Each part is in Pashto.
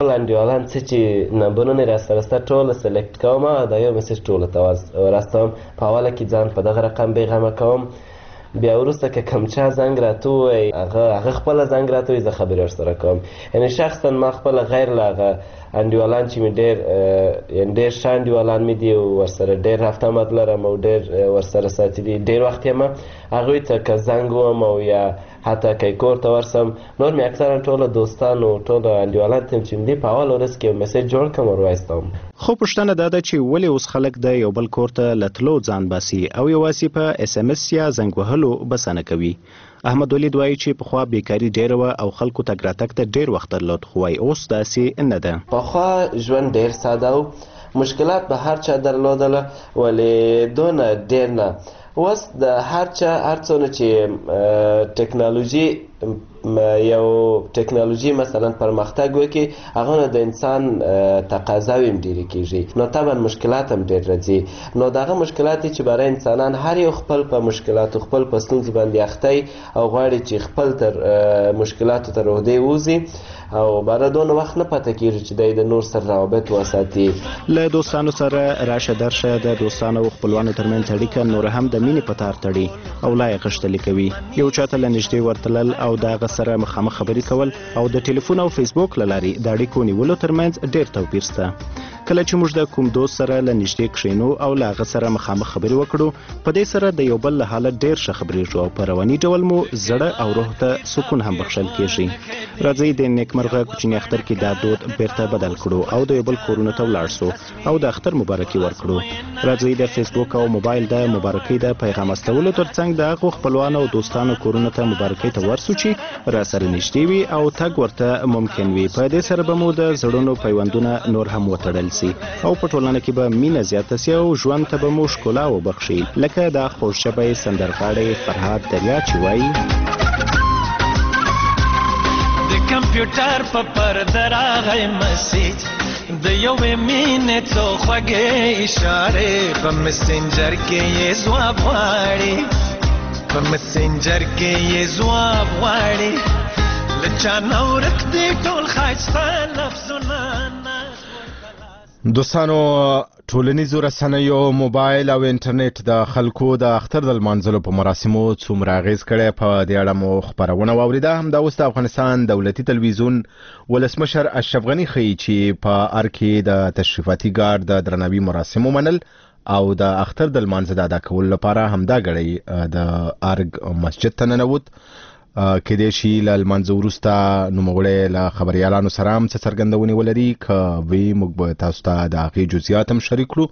انډیوالان څه چې نمبرونه را سره ستا ټوله سلیکټ کوم او دا یو میسج ټولو ته ورستوم. په اوله کې ځان په دغه رقم بېغمه کوم، بیا وروسته که کوم چا زنګ راته ووایي هغه خپله زنګ راته وایي زه خبرې ورسره کوم. یعنې شخصا ما خپله غیر له هغه انډیوالان چې مې ډېر ښه انډیوالان مې دي او ورسره ډېر رفت آمد لرم او ډېر ورسره ساتلي، ډېر وخت یم هغوی ته که زنګ وم او یا حتی که کور ته ورسم نور مې اکثرا ټوله دوستان او ټوله انډیوالان ته چې مې دي په اوله ورځ کې یو میسج جوړ کړم ور وایستوم. خو پوښتنه دا ده چې ولې اوس خلک د یو بل کور ته له تلو ځان باسي او یوازې په SMS یا زنګ وهلو بسنه کوي. احمد ولید وایي چې پخوا بیکاري ډېره وه او خلکو تګ راتګ ته ډېر وخت درلود، خو وایي اوس داسې نه ده. پخوا ژوند ډېر ساده و، مشکلات به هر چا درلودله ولې دونه ډېر نه. اوس د هر چا هر څونه چې ټکنالوژي مثلا پرمختګ وکړي هغه نه د انسان تقاضاوې هم ډېرې کېږي، نو طبعا مشکلات هم ډېر راځي. نو دغه مشکلات چې برای انسانان هر یو خپل په مشکلاتو خپل په ستونزې باندې اختی او غواړي چې خپل تر مشکلاتو تر عهدې ووځي او برای دونه وخت نه پته کېږي چې دی د نور سره روابط وساتي. له دوستانو سره راشه درشه د دوستانو او خپلوانو ترمنځ اړیکه نور هم د مینې په تار تړي او لا یې غښتلي کوي. یو چاته له نږدې ورتلل او د هغه سره مخامخ خبرې کول او د ټلیفون او فیسبوک له لارې د اړیکو نیولو ترمنځ ډېر توپیر شته. کله چې موږ د کوم دوست سره له نږدې کښېنو او له هغه سره مخامخ خبرې وکړو په دې سره د یو بل له حاله ډېر ښه خبرېږو او په رواني ډول مو زړه او روح ته سکون هم بخښل کېږي. راځئ د نیکمرغه کوچني اختر کې دا دود بیرته بدل کړو او د یو بل کورونو ته ولاړ سو او د اختر مبارکي ورکړو. راځئ د فیسبوک او موبایل د مبارکۍ د پیغام استولو ترڅنګ د هغو خپلوانو او دوستانو کورونو ته مبارکۍ ته ورسو چې را سره نږدې وي او تګ ورته ممکن وي. په دې سره به مو د زړونو پیوندونه نور هم وتړل سي او په ټولنه کې به مینه زیاته سي او ژوند ته به مو ښکلا وبخښي، لکه دا خوشژبی سندرغاړی فرهاد دریا چې وایي د کمپیوټر په پرده راغی مسیج د یوې مینې څو خوږې اشارې په مسنجر کې یې ځواب غواړي په مسنجر کې یې ځواب غواړي له چا نه ورک دي ټول ښایسته لفظونه. دوستانو ټولنیزو رسنیو موبایل او انټرنیټ د خلکو د اختر د لمانځلو په مراسمو څومره اغیز کړی په دې اړه مو خبرونه واوریده. همدا اوس د افغانستان دولتي تلویزیون ولسمشر اشرف غني ښیي چې په ار کې د تشریفاتي ګارد د درناوي مراسم ومنل او د اختر د لمانځه د ادا کولو لپاره همدا ګړی د ارګ مسجد ته ننوت. کېدای شي له لمانځه وروسته نوموړی له خبریالانو سره هم څه څرګندونې ولري که وی موږ به تاسو ته د هغې جزئیات هم شریک کړو.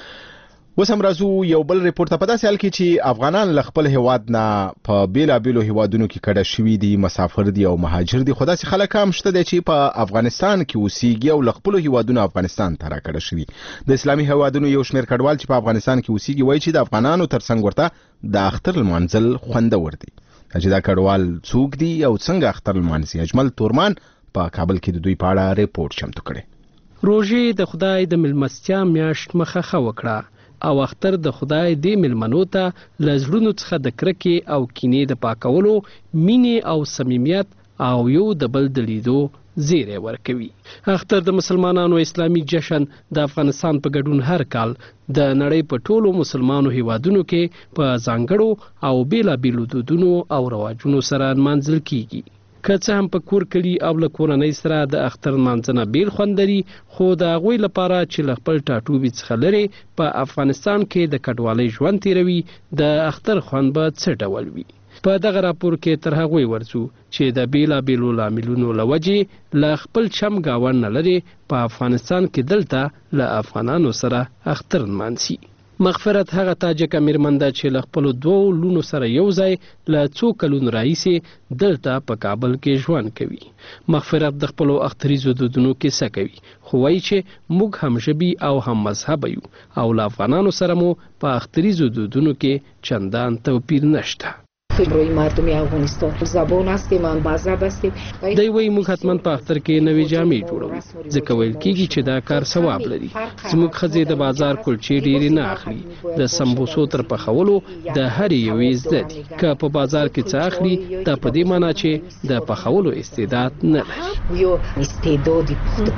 اوس هم راځو یو بل ریپورټ ته. په داسې حال کې چې افغانان له خپل هیواد نه په بیلابیلو هیوادونو کې کډه شوي دي، مسافر دي او مهاجر دي، خو داسې خلک هم شته دي چې په افغانستان کې اوسېږي او له خپلو هیوادونو افغانستان ته راکډه شوي. د اسلامي هیوادونو یو شمېر کډوال چې په افغانستان کې اوسېږي وایي چې د افغانانو ترڅنګ ورته د اختر لمانځل خوندور دي. چې دا کډوال څوک دي او څنګه اختر لمانځي؟ اجمل تورمان په کابل کې د دوی په اړه ریپورټ چمتو کړی. روژې د خدای د مېلمستیا میاشت مخه وکړه او اختر د خدای د مېلمنو ته له زړونو څخه د کرکې او کینې د پاکولو، مینې او صمیمیت او یو د بل د لیدو زیری ورکوي. اختر د مسلمانانو اسلامي جشن د افغانستان په ګډون هر کال د نړۍ په ټولو مسلمانو هیوادونو کې په ځانګړو او بیلابیلو دودونو او رواجونو سره نمانځل کیږي. که څه هم په کور کلي او له کورنۍ سره د اختر نمانځنه بیل خوند لري، خو د هغوی لپاره چې له خپل ټاټوبي څخه لرې په افغانستان کې د کډوالۍ ژوند تیروي، د اختر خوند به څه ډول وي؟ په دغه راپور کې تر هغوی ورځو چې د بیلابیلو لاملونو له وجې له خپل چم ګاونډ نه لرې په افغانستان کې دلته له افغانانو سره اختر نمانځي. مغفرت هغه تاجکه میرمن ده چې له خپلو 2 لونو سره یو ځای له څو کلونو راهیسې دلته په کابل کې ژوند کوي. مغفرت د خپلو اختریزو دودونو کیسه کوي، خو وایي چې موږ هم ژبي او هم مذهبه یو او له افغانانو سره مو په اختریزو دودونو کې چندان توپیر نشته. تو روی مردم افغانستان زبان هستیم من مذهب هستیم. دی وی موږ حتما په اختر کې نوې جامې جوړو ځکه ویل کېږي چې دا کار ثواب لري. زموږ ښځې د بازار کلچې ډېرې نه اخلي. د سمبوسو تر پخولو د هرې یوې زده دي. که په بازار کې څه اخلي دا په دې معنی چې د پخولو استعداد نه لري یا استعدادی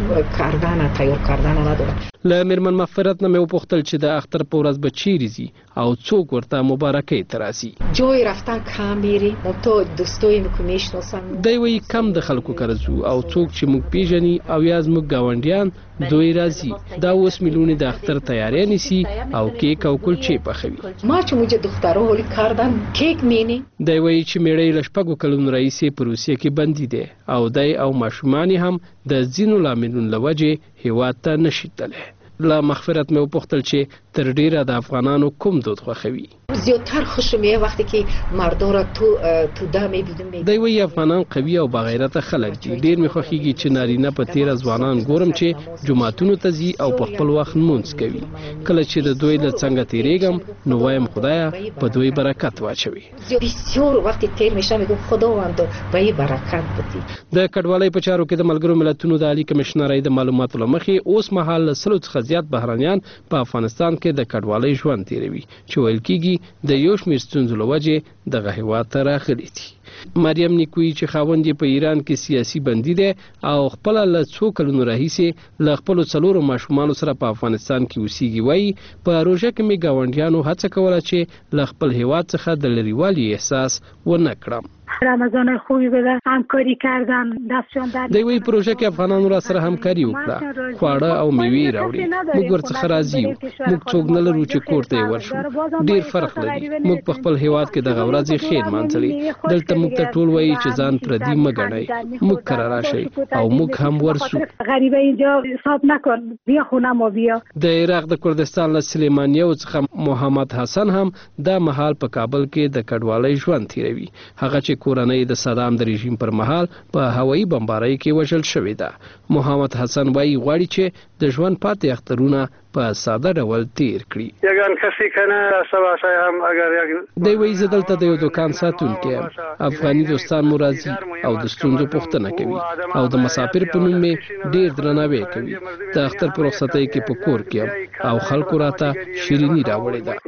کردن تیار کردن نداره. له میرمن مغفرت نه مې وپوښتل چې د اختر په ورځ به چیرې ځي او څوک ورته مبارکۍ ته راځي. جای رفتن کم میری تو دوستای که میشناسم. دی وایي کم د خلکو کره ځو او څوک چې موږ پیژني او یا زموږ ګاونډیان دوی راځي. دا اوس میلیونې د اختر تیاری نیسي او کیک او کلچې پخوي. ما چې موږ دخترها هولی کردن کیک مینی. دی وایي چې میړی له 6 کلونو راهیسې په روسیه کې بندي دی او دی او ماشومان هم د ځینو لاملونو له وجې هیواد ته نشي تللی. له مغفرت مې وپوښتل چې تر ډیره د افغانانو کوم دود خوښوي. زیاتر خوشم میاد وقتی که مردا را تو ده میبینم. دی وایي افغانان قوي او باغیرته خلک دي. ډیر مې خوښیږي چې نارینه په تیره ځوانان ګورم چې جماعتونو ته ځي او په خپل وخت لمونځ کوي. کله چې د دوی له څنګه تیریږم نو وایم خدایا په دوی برکت واچوي. بسیار وقتی تیر میشم میگم خداوند به برکت بدی. د کډوالۍ په چارو کې د ملګرو ملتونو د عالی کمشنرۍ د معلوماتو له مخې اوس مهال 100 څخه زیات بهرانیان په افغانستان کې د کډوالۍ ژوند تیروي چې ویل کېږي د یو شمېر ستونزو له وجې دغه هیواد ته راغلي دي. مریم نیکویی چې خاوند یې په ایران کې سیاسي بندي دی او خپله له څو کلونو راهیسې له خپلو 4 ماشومانو سره په افغانستان کې اوسیږي وایي په روژه کې مې ګاونډیانو هڅه کوله چې له خپل هیواد څخه د لرېوالي احساس ونه کړم. رمضان خوبی بده همکاری کردن دستشان در دی وی پروژه کې افغانانو را سره همکاري وکړه. خواړه او میوې راوړي. موږ ورڅخه راضي یو. موږ څوک نه لرو چې کور ته ورشو. ډیر فرق لري. موږ په خپل هیواد کې دغه ورځې خیر مانځلې. دلته موږ ته ټول وایي چې ځان پردي مه ګڼئ. موږ کره راشئ او موږ هم ورسو. غریبه اینجا حساب نکن بیا خونه ما بیا. د عراق د کردستان له سلیمانیو څخه محمد حسن هم دا مهال په کابل کې د کډوالۍ ژوند تیروي. هغه چې کورنۍ د صدام د رژیم پر مهال په هوایي بمبارۍ کې وژل شوې ده. محمد حسن وایي غواړي چې د ژوند پاتې اخترونه په ساده ډول تیر کړي. یگان کسی کنه سواسای هم اگر دی وایي زه دلته د یو دوکان ساتونکی یم. افغاني دوستان مو راځي او د ستونزو پوښتنه کوي او د مسافر په نوم مې ډیر درناوی کوي. د اختر په رخصتۍ کې په کور کې یم او خلکو راته شیریني راوړې ده.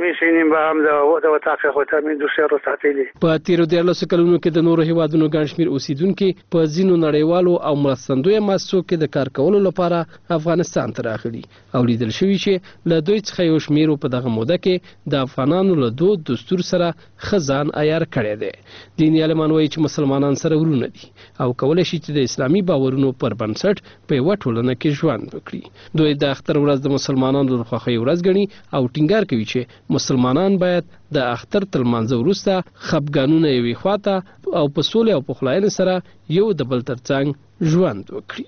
په تیرو 14 کلونو کې د نورو هیوادونو ګڼ شمېر اوسیدونکي په ځینو نړیوالو او مرستندویه مؤسسو کې د کار کولو لپاره افغانستان ته راغلي او لیدل شوي چې له دوی څخه یو شمېرو په دغه موده کې د افغانانو له دود دستور سره ښه ځان عیار کړی دی. دیني عالمان وایي چې مسلمانان سره ورونه دي او کولی شي چې د اسلامي باورونو پر بنسټ په یوه ټولنه کې ژوند وکړي. دوی د اختر ورځ د مسلمانانو د خوښۍ ورځ ګڼي او ټینګار کوي چې مسلمانان باید د اختر تر لمانځه وروسته خپګانونه یوې خواته او په سولې او پخلاینې سره یو د بل تر څنګ ژوند وکړي.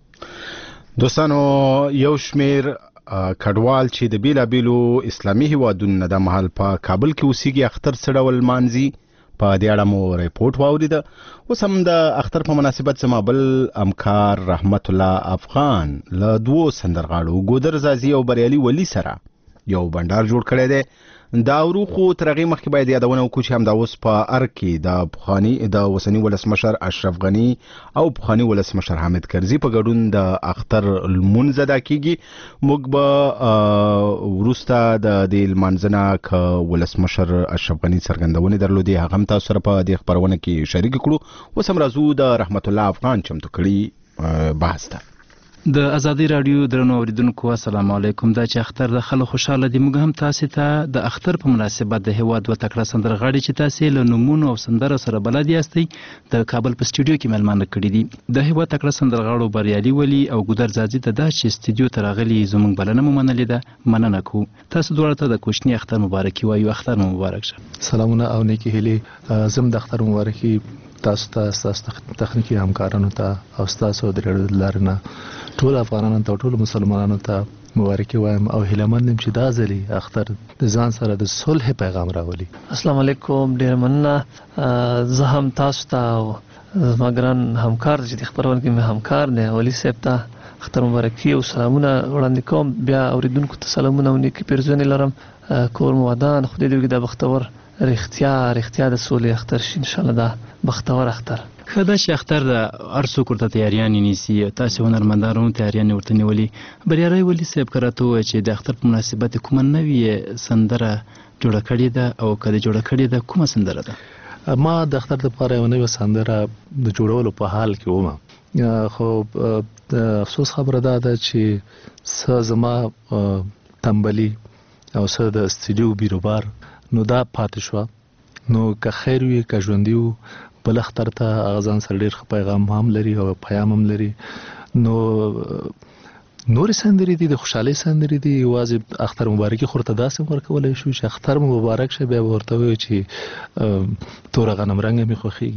دوستانو یو شمېر کډوال چې د بیلابیلو اسلامي هیوادونو د مهال په کابل کې اوسېږي اختر څه ډول لمانځي په دې اړه مو ریپورټ واوریده. اوس هم د اختر په مناسبت زما بل همکار رحمت الله افغان له 2 سندرغاړو ګودر زازي او بریالي ولی سره یو بندر جوړ کړی دی. دا وروخو تر هغې مخکې باید یادونه وکړو چې همدا اوس په ارګ کې د اوسني ولسمشر اشرف غني او پخواني ولسمشر حامد کرزي په ګډون د اختر لمونځ ادا کیږي. موږ به وروسته د دې لمانځه نه که ولسمشر اشرف غني څرګندونې درلودې هغه هم تاسو سره په دې خپرونه کې شریک کړو. اوس هم راځو د رحمت الله افغان چمتو کړي بحث ته. د ازادي رادیو درنو اوریدونکو السلام علیکم. دا چې اختر د خلکو خوشاله دي موږ هم تاسو ته د اختر په مناسبت د هیواد و تکړه سندرغاړي چې تاسو له نمونه او سندره سره بلد یاستئ د کابل په سټوډیو کې ملمانه کړی دي. د هیواد تکړه سندرغاړو بریالي ولی او ګودر زازي ته دا چې سټوډیو ته راغلي زموږ بلنه منلې ده مننه کوو. تاسو دواړه ته د کوچنی اختر مبارکي وایو. اختر مبارک شه. سلامونه او نیکی هیلې. زم د اختر مبارکي تاسو ته تخنیکی همکارانو ته او تاسو د لارنه ټول افغانانو ته ټول مسلمانانو ته مبارکي وایم او هیله مندم چې دا ځلې اختر د ځان سره د صلح پیغام راولي. السلام علیکم. ډیر مننه. زه هم تاسو ته زما ګران همکار چې د خبرونه کې مې همکار دی ولی صاحب ته اختر مبارکي او سلامونه وړاندې کوم. بیا اوریدونکو ته سلامونه او نیکی پیرزونې لرم. کور مو ودان. خدای دې وکړي دا بختور رښتیا د سولې اختر شي ان شاء الله. دا بختور اختر خدا چې اختر د ارسو ورته تیاریان نیسي، تاسو هنرمندانو تیاریان ورته نیولي. بریالي ولی صاحب کراته وای چې د اختر په مناسبت کومه نوې سندره جوړه کړې ده او کله جوړه کړې ده کومه سندره ده؟ ما د اختر لپاره یو نوې سندره د جوړولو په حال کې وم، خو افسوس خبره ده چې زما تنبلی او د استودیو بیروبار نو دا پاتې شو. نو که خیر وي که ژوندي وو بل اختر ته هغه ځان سره ډېر ښه پیغام هم لري او پیام هم لري. نو نورې سندرې دي د خوشحالۍ سندرې دي، یوازې اختر مبارکي خو ورته داسې ورکولی شو چې اختر مو مبارک شه، بیا به ورته ووایو چې توره غنم رنګه مې خوښېږي.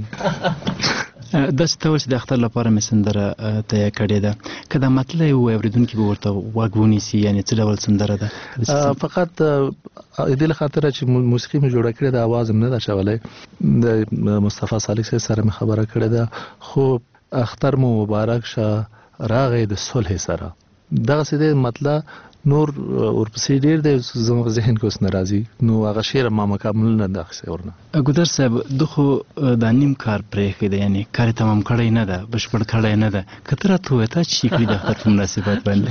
داسې ته چې د اختر لپاره مې سندره تیار کړې ده، که دا مطلع ووایي اورېدونکي به ورته غوږ ونیسي، یعنې څه ډول سندره ده؟ فقط د دې له خاطره چې موسیقي مې جوړه کړې ده، اواز هم نه ده اچولی، د مصطفی صالح صاحب سره مې خبره کړې ده. خو اختر مو مبارک شه راغی د صلح سره، دغسې دی مطلع. نور ورپسې ډېر دی زما ذهن کې اوس نه راځي، نو هغه شعر ما مکمل نه ده اخیستی ورنه. ګودر صاحب ده خو دا نیم کار پرېښی دی، یعنې کار یې تمام کړی نه ده، بشپړ کړی نه ده. که ته راته ووایې تا چې یې کړي د اختر په مناسبت باندې؟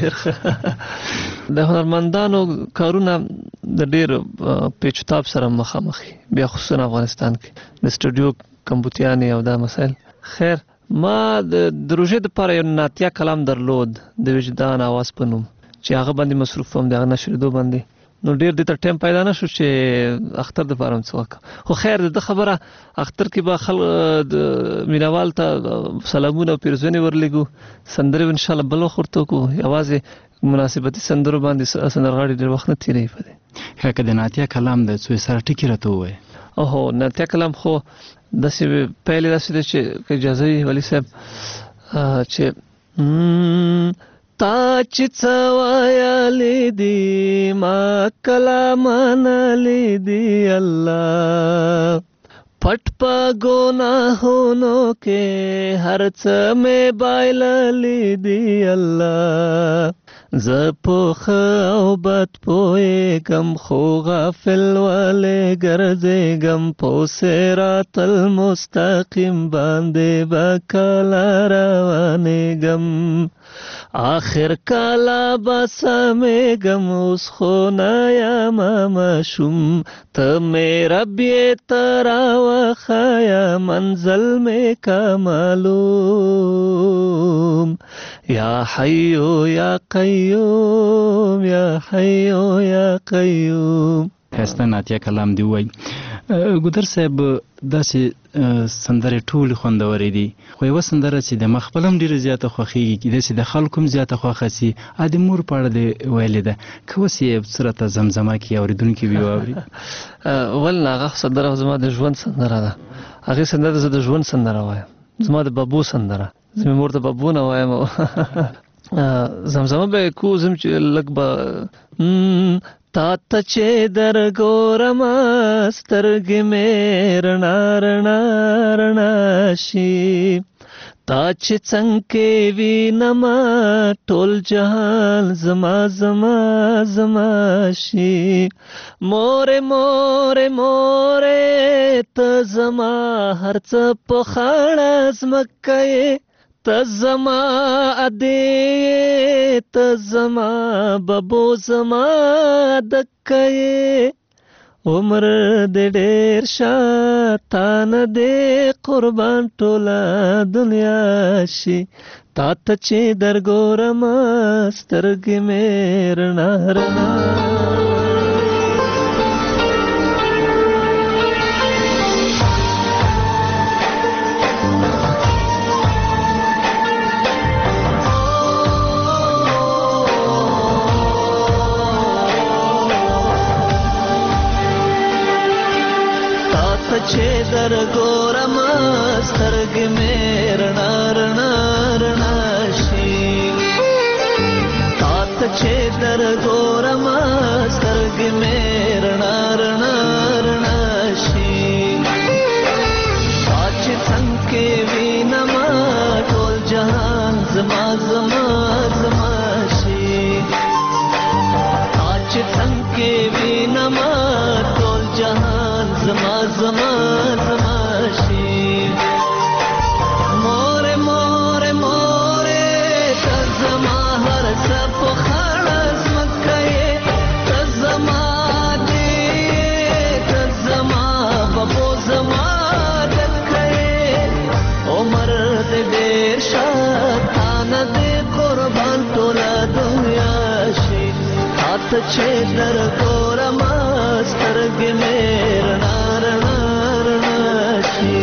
د هنرمندانو کارونه د ډېر پیچ تاب سره مخامخ وي، بیا خصوصا افغانستان کې د سټوډیو کمپوتیانې او دا مسایل. خیر ما د روژې دپاره یو نعتیه کلام درلود د وجدان اواز په نوم چې هغه باندې مصروف وم، د هغه نشریدو باندې. نو ډېر دې ته ټایم پیدا نه شو چې اختر دپاره هم څه وکړم. خو خیر د خبره اختر کې به خلک مینوال ته سلامونه او پیرزوینې ورلېږو، سندرې به انشاءالله بل وخت ورته وکړو، یوازې مناسبتي سندرو باندې سندرغاړي ډېر وخت نه تېروي په دې. که د نعتیه کلام د څو سره ټکي راته ووایې؟ اوهو نعتیه کلام خو داسې پیل یې داسې دی چې که اجازه وي ولي صاحب چې تا چې څه ویلې دي ما کله منلې دي الله، پټ په ګناهونو کې هر څه مې بایللې دي الله، زه پوخ او بد پوهېږم خو غافل ولې ګرځېږم، په صراط المستقیم باندې به کله روانېږم، آخر کله به سمېږم اوس خو نه یمه ماشوم، ته مې رب یې ته راوښیه منزل مې که معلوم، یا حیو یا قیوم یا حیو یا قیوم. ښایسته نعتیه کلام دی ووایي. ګودر صاحب داسې سندرې ټولې خوندورې دي، خو یوه سندره چې د ما خپل هم ډېره زیاته خوښېږي، داسې د خلکو هم زیاته خوښه سي، د مور په اړه دې ویلې ده، که اوس یې څه راته زمزمه کړي اورېدونکي وي واوري. ولې هغه سندره زما د ژوند سندره ده، هغې سندره زه د ژوند سندره وایم، زما د بابو سندره، زه مې مور ته بابو نه وایم. زمزمه به یې کو زم چې لږ به تا ته چې درګورم سترګې مې رڼا رڼا رڼا شي، تا چې څنګه وینم ټول جهان زما زما زما شي، مورې مورې مورې ته زما هر څه په خړه ځمکه یې، ته زما ادې ته زما ببو زما دکه یې، عمر دې ډېر شاتان دې قربان ټوله دنیا شي، تا ته چې درګورم سترګې مې رڼا رڼا. چې درګورم سترګې مې رڼا رڼا رڼا شي، تا ته چې درګورم سترګې مې رڼا رڼا رڼا شي، تا چې څنګه وینم ټول جهان زما زما زما شي، تا چې څنګه وینم ټول جهان زما چې در ګورم سترګې مې رڼا رڼا رڼا شي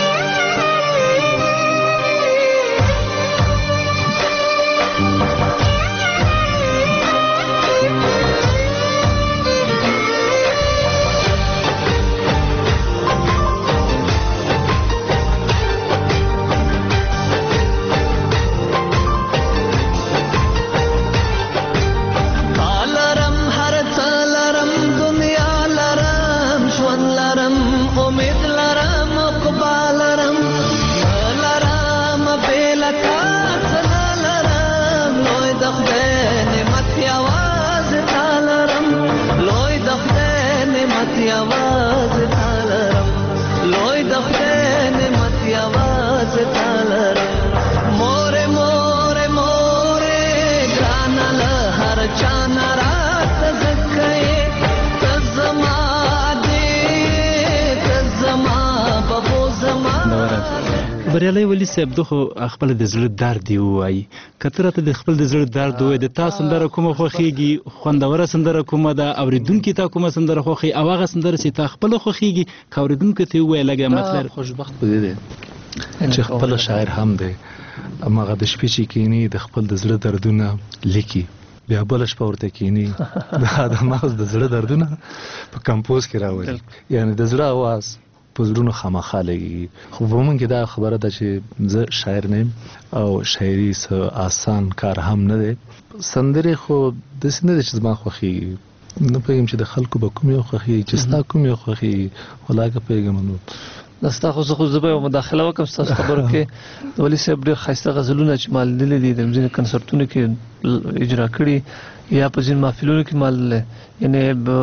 بریالي ولی صاحب دغه خپل د زړه درد دی وایي کتره ته د خپل د زړه درد وایي د تاسو سندره کومه خوخيږي خوندوره سندره کومه ده اوریدونکو ته کومه سندره خوخي او هغه سندره چې تا خپل خوخيږي کوریدونکو ته وایي لګه مطلب خوشبخت پدې دی چې خپل شاعر هم دی اماغه د شپې چې کینی د خپل د زړه دردونه لیکي بیا بل شپه ورته کینی دا مغز د زړه دردونه په کمپوز کې راوړي یعنی د زړه आवाज په زړونو خامخا لګي خو ومنګ دا خبره ده چې زه شاعر نه او شاعري آسان کار هم نه دی سندره خو د سینې د چزما خوخي نه پېږم چې د خلکو به کوم یو خوخي چې ستا کوم یو خوخي ولاګه پېږم نو دستا خو زه به مداخله وکم تاسو خبرو کې ولی صاحب ډېر خاصه غزلونه چې مال لیدل دي د ځینې کنسرتونو کې اجرا کړي یا په ځین محفلونو کې مال یعنی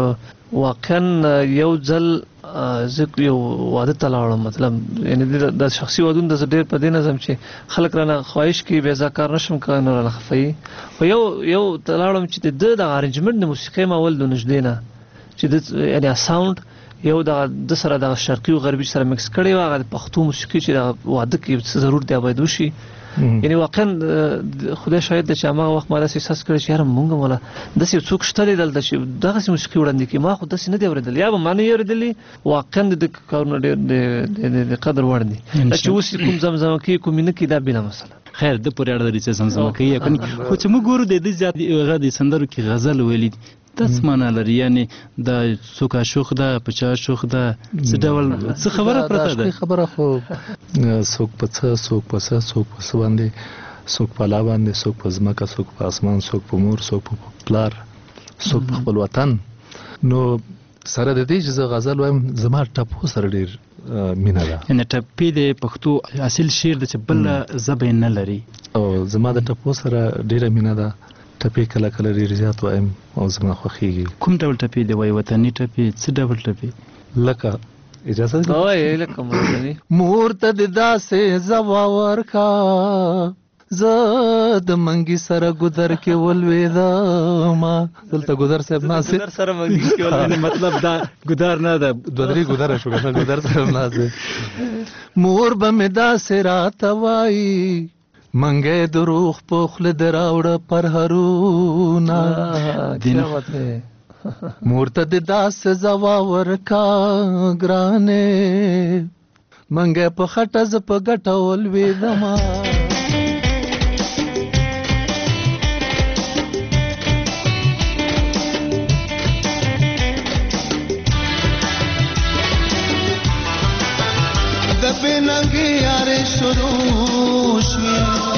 واقعا یو ځل زه یو واده ته لاړم مطلب یعنی د شخصي ودون د ډېر په دې نظم چې خلک رانه خواهش کوي بیا ځکه نشم کنه رانه خفي خو یو ته لاړم چې د ارنجمنت د موسیقي ماول د نږدې نه چې د یعنی ساوند یو د سره د شرقي او غربي سره مکس کړي و هغه پښتو موسیقي چې د واده کې ضرور دی باید وشي یعنی واقعا خدای شاهد چې هغه وخت ما داسې احساس کړی چې یاره مونږ مولا داسې څوک شته دلته چې دغه موسیقي وړاندې کوي ما خو داسې نه دی اورېدلی یا به ما نه یې اورېدلی واقعا د کارونه ډېر د قدر وړ دي چې اوس کوم زمزمه کوي کوم نه کوي دا بله مسله خیر د پورې اړه لري چې زمزمه کوي خو چې موږ ګورو د دې زیات غږ د سندرو کې غزل ویلي تاسو معنا لري یعنی د څوک شوخ ده پچا شوخ ده څه ډول څه خبره پرته ده خبره خو څوک پڅ څوک پڅ څوک پڅ باندې څوک په لا باندې څوک په ځمکه څوک په اسمان څوک په مور څوک په پلار څوک په خپل وطن نو سره د دې چې غزل وایم زما ټپو سره ډیر مینا ده ان ټپې د پښتو اصل شعر د بل زبې نه لري او زما د ټپو سره ډیره مینا ده ټپې کله کله ډیر زیات وایم او زما خوښیږي کوم ډول ټپې دی وای وطني ټپې څه ډول ټپې لکه اجازه ده وای لکه مور ته داسې زوا ورکا زه د منګي سره ګذر کې ولويدا ما دلته ګذر صاحب ناسه ګذر سره منګي کې ولوي مطلب دا ګذر نه ده دوه درې ګذر شو ګذر سره ناسه مور به مې داسې راتوي منګه دروغ په خله دراوړه پر هرونا دینه مورته د داسې زوا ورکا ګرانه منګه په خټه ز په ګټول وې دما د بنګي یارې شروع شوي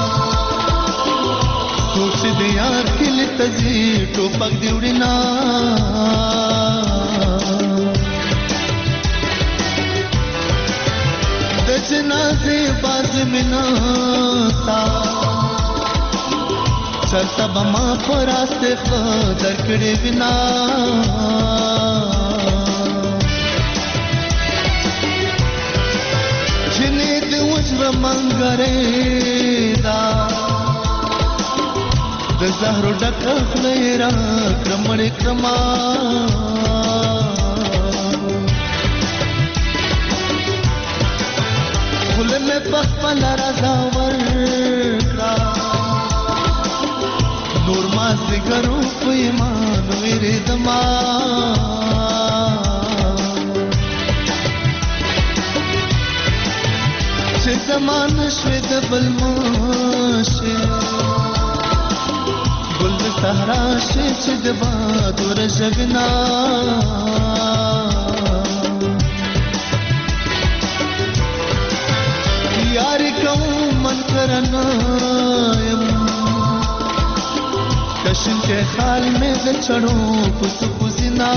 څوک د یار کلی تزي ټوپک دی وړینا د جنازې باز مینا تا چرته بما پراسته خدر کړي وینا جنې د وجر منګره دا د زهرو ډک خلیرا کرمړ کرما خل مې پخپل رضا ورکړه نور ما مازدیګرو په ایمان ویریدما چې زمان شوې د بل ماشه ګل د صحرا شي چې د باد ورژغنا یاري کوم من کرنا یم کشن کے خال میں د چڑو پس پسنا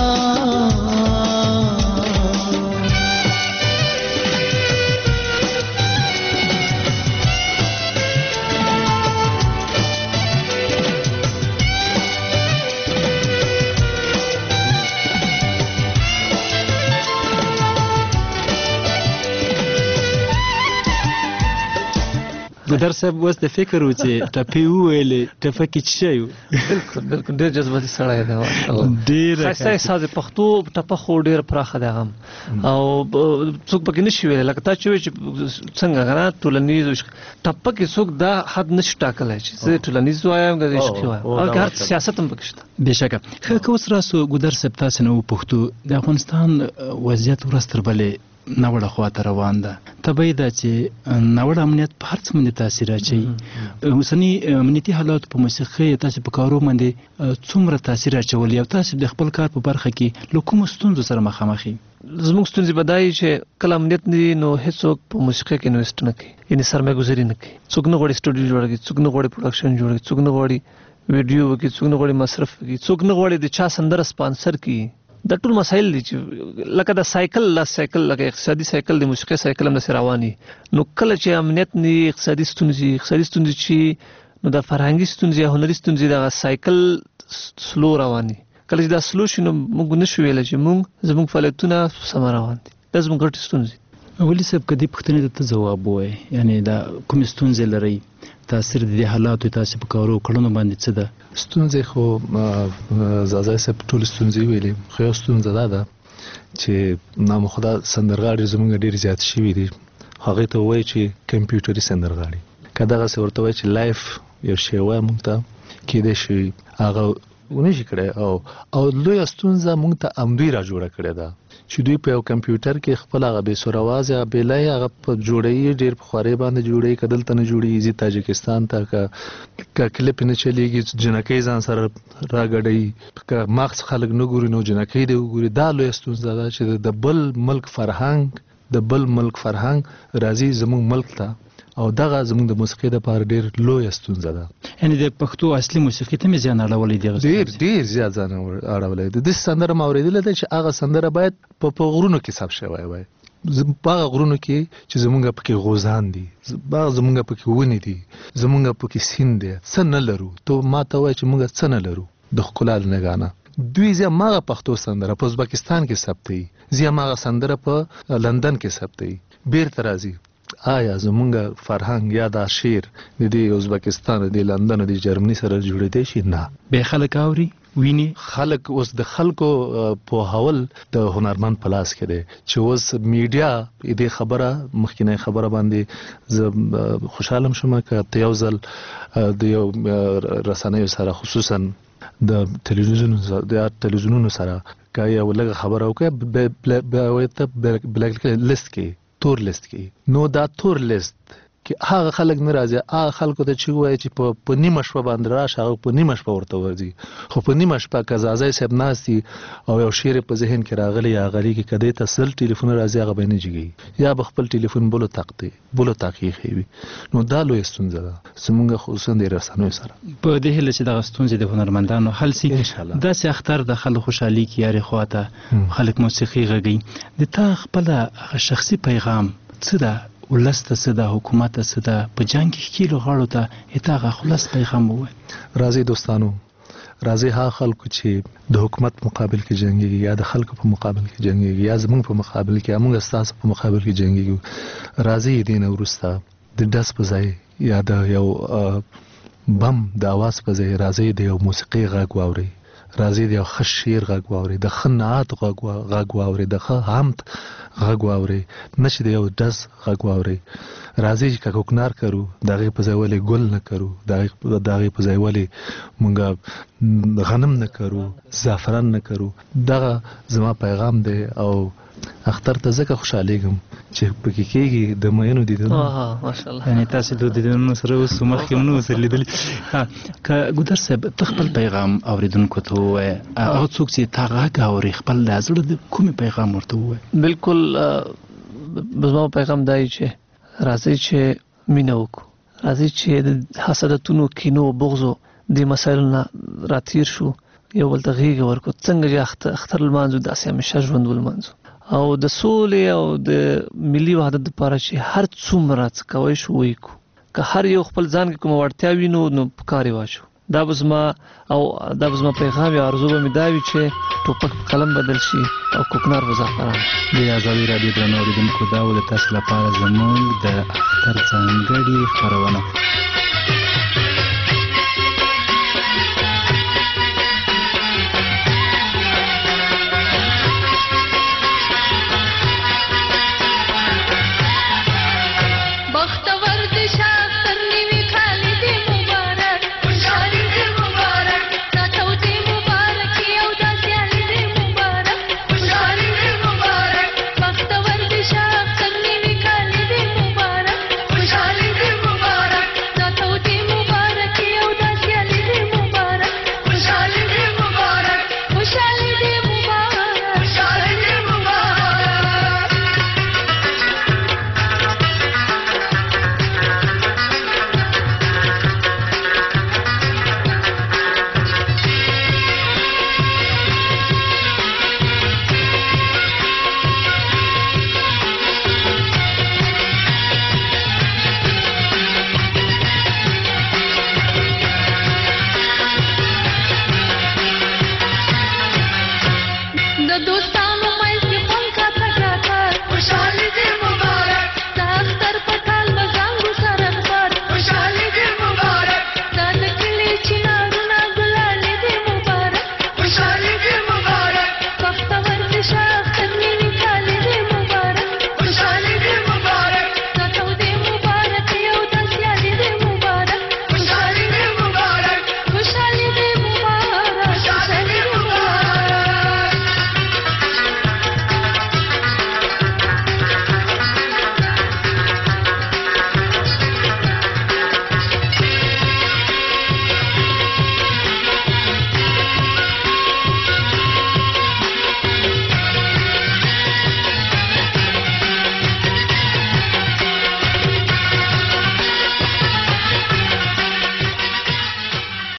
ګودر صاحب اوس د فکر و چې ټپې وویلې ټپه کې څه شی و بالکل ډېر جذباتي سړی دی ډېر ښایسته احساس دی پښتو ټپه خو ډېر پراخه دی هغه او څوک پکې نشي ویلی لکه تا چې وایي چې څنګه که نه ټولنیز ټپه کې څوک دا حد نشي ټاکلی چې زه ټولنیز وایم که عشقي وایم او که هر سیاست هم پکې شته بېشکه ښه که اوس راسو ګودر صاحب تاسې نه وپوښتو د افغانستان وضعیت ورځ تر بلې ناوړه خواته روان ده طبیعي ده چې ناوړه امنیت په هر څه باندې تاثیر اچوي اوسني امنیتي حالات په موسیقۍ تاسې په کارو باندې څومره تاثیر اچولی او تاسې د خپل کار په برخه کې له کومو ستونزو سره مخامخ یې زموږ ستونزې به دا وي چې کله امنیت نه وي نو هېڅوک په موسیقۍ کې انویسټ نه کوي یعنې سرمایه‌ګذاري نه کوي څوک نه غواړي سټوډیو جوړه کړي څوک نه غواړي پروډکشن جوړ کړي څوک نه غواړي ویډیو وکړي څوک نه غواړي مصرف وکړي څوک نه غواړي د چا سندره سپانسر کړي دا ټول مسایل دي چې لکه د سایکل لکه اقتصادي سایکل د موسیقۍ سایکل هم داسې روان وي نو کله چې امنیت نه وي اقتصادي ستونزې چې نو د فرهنګي ستونزې یا هنري ستونزې دغه سایکل سلو روان وي کله چې دا سلو شي نو موږ نشو ویلی چې زموږ فعالیتونه سمه روان دي دا زموږ ګټې ستونزې ولي صاحب که دې پوښتنې ته ته ځواب ووایې یعنې دا کومې ستونزې لرئ تاثیر د دې حالاتو تاسې په کارو کړنو باندې څه ده ستونزې خو زازای صاحب ټولې ستونزې ویلې خو یو ستونزه دا ده چې نامخدا سندرغاړي زموږ ډېر زیات شوي دي هغې ته ووایي چې کمپیوټري سندرغاړي که دغسې ورته وایي چې لایف یو شی وایي مونږ ته کېدای شي هغه ونشي کړی او لویه ستونزه مونږ ته همدوی را جوړه کړې ده چې دوی په یو کمپیوټر کې خپل هغه بې سور اواز یا بیلای هغه په جوړوي ډېر په خوارۍ باندې جوړوي که دلته نه جوړېږي ځي تاجکستان ته که کلیپ نه چلېږي جنکۍ ځان سره راګډوي که مغز خلک نه ګوري نو جنکۍ دې وګوري دا لویه ستونزه ده چې د بل ملک فرهنګ راځي زموږ ملک ته او دغه زموږ د موسیقۍ دپاره ډېر لویه ستونزه ده یعنې د پښتو اصلي موسیقي ته مې زیان اړولی دی ډېر زیات زیان اړولی دی داسې سندره مې اورېدلې ده چې هغه سندره باید په غرونو کې ثبت شوی وای په هغه غرونو کې چې زموږ پکې غوزان دي زموږ پکې ونې دي زموږ پکې سیند دی څه نه لرو تو ما ته وایي چې موږ څه نه لرو د ښکلا د نګانه دوی زه ماغه پښتو سندره په ازبکستان کې ثبتوي زه ماغه سندره په لندن کې ثبتوي بیرته راځي آیا زمونږ فرهنګ یا دا شعر د دې ازبکستان د لندن د جرمني سره جوړېدی شي نه به خلک اوري ویني خلک اوس د خلکو پوهول د هنرمند په لاس کې دی چې اوس میډیا دې خبره مخکینی خبره باندې زه خوشحاله شوم که ته یو ځل د یو رسنیو سره خصوصا د تلویزیونونو سره که یو لږه خبره وکړې بلیک لیست کې تور لیست کې نو دا تور لیست کې هغه خلک نه راځي هغه خلکو ته چې وایي چې په نیمه شپه باندې راشه هغه په نیمه شپه ورته ورځي خو په نیمه شپه که زازی صاحب ناست وي او یو شعر په ذهن کې راغلی یا غلی کې که دی ته سل ټلیفون راځي هغه به نه جګوي یا به خپل ټلیفون بلو طاق ایښی وي نو دا لویه ستونزه ده زموږ خصوصا د رسنیو سره په دې هیله چې دغه ستونزې د هنرمندانو حل سي داسې اختر د خلک خوشحالي کې یارې خواته خلک موسیقي غږوي د تا خپله شخصي پیغام څه ده ولس ته څه ده حکومت ته څه ده په جنګ کې ښکیلو غاړو ته هېته هغه خلاص پیغام ووایي راځئ دوستانو راځئ هغه خلکو چې د حکومت مقابل کې جنګېږي یا د خلکو په مقابل کې جنګېږي یا زموږ په مقابل کې یا موږ ستاسو په مقابل کې جنګېږو راځئ دې نه وروسته د ډز په ځای یا د یو بم د اواز په ځای راځئ د یو موسیقۍ غږ واورئ راځئ د یو ښه شعر غږ واورئ د ښه نعت غږ واورئ د ښه حمد غږ واورئ نه چې د یو ډز غږ واورئ راځي چې کوکنار کرو دغه په ځای ولې ګل نه کرو دغه په ځای ولې مونږ غنم نه کرو زعفران نه کرو. دغه زما پیغام دی او اختر ته ځکه خوشحالیږم چې پکې کېږي د مینو دیدنونه. ماشاءالله. یعنی تاسو د دیدنونو سره اوس مخکې هم نو سره لیدلي. که ګودر صاحب ته خپل پیغام اوریدونکو ته ووایې هغه څوک چې تا غږ اوري خپل د زړه د کومې پیغام ورته ووایې؟ بالکل زما پیغام دا چې راځئ چې مینه وکړو، راځئ چې د حسادتونو کینو بغضو د مسایلو نه راتیر شو، یو بل ته غېږه ورکړو، څنګه چې اختر لمانځو داسې همیشه ژوند ولمانځو او د سولې او د ملي وحدت لپاره چې هر څومره څه کوی شو ویې کړو. که هر یو خپل ځان کې کومه وړتیا وي نو په کار یې واچو. دا به زما پیغام یا ارزو به مې دا وي چې ټوپک په قلم بدل شي او کوکنار په زعفران. د ازادي راډیو درنو اورېدونکو دا و د تاسو لپاره زموږ د اختر ځانګړې خپرونه.